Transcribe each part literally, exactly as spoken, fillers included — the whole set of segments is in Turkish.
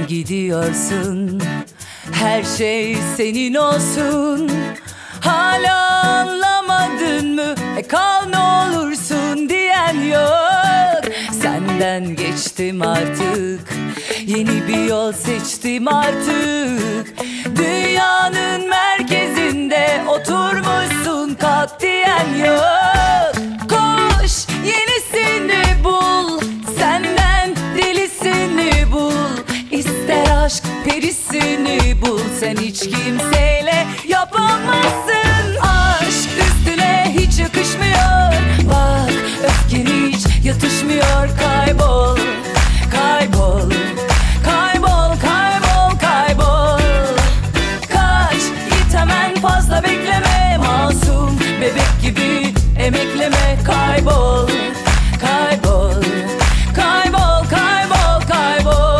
gidiyorsun, her şey senin olsun. Hala anlamadın mı? E kal ne olursun diyen yok. Senden geçtim artık, yeni bir yol seçtim artık. Dünyanın merkezinde oturmuşsun, kalk diyen yok. Koş yenisini bul, senden delisini bul. İster aşk perisini bul, sen hiç kimseyle yapamazsın. Aşk üstüne hiç yakışmıyor, bak öfken hiç yatışmıyor. Kaybol, kaybol, kaybol, kaybol, kaybol. Kaç, git hemen, fazla bekleme. Masum bebek gibi emekleme. Kaybol, kaybol, kaybol, kaybol, kaybol.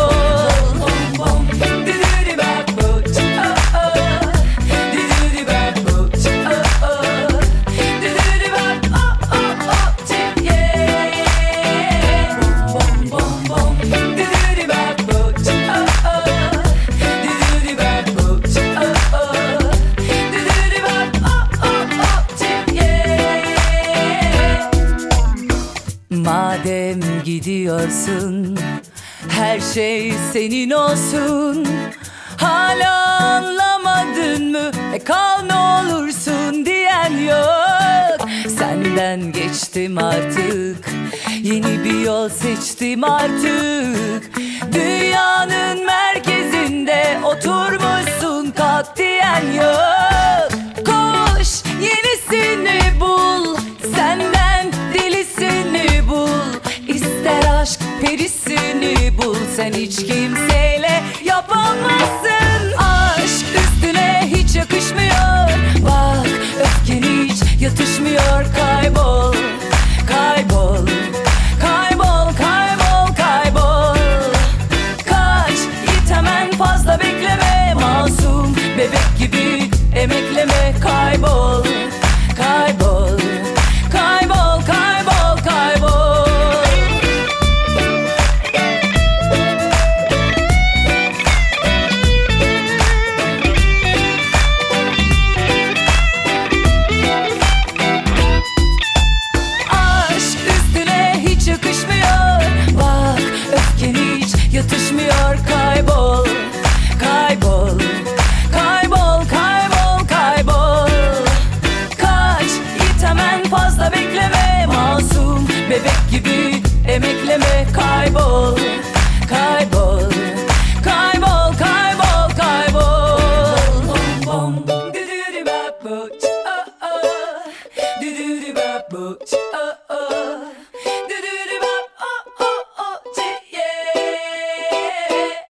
Madem gidiyorsun, her şey senin olsun. Hala anlamadın mı? E kal ne olursun diyen yok. Senden geçtim artık, yeni bir yol seçtim artık. Dünyanın merkezinde oturmuşsun, kalk diyen yok. Koş yenisini bul, senden delisini bul. İster aşk perisini bul, sen hiç kimseyle yapamazsın. Aşk üstüne hiç yakışmıyor, bak öfken hiç yatışmıyor. Kaybol, kaybol, kaybol, kaybol, kaybol. Kaç, git hemen, fazla bekleme. Masum bebek gibi emekleme. Kaybol, kaybol, kaybol, kaybol, kaybol. Aşk üstüne hiç yakışmıyor, bak öfken hiç yatışmıyor. Kaybol, kaybol, kaybol, kaybol, kaybol. Kaç, git hemen, fazla bekleme. Masum bebek gibi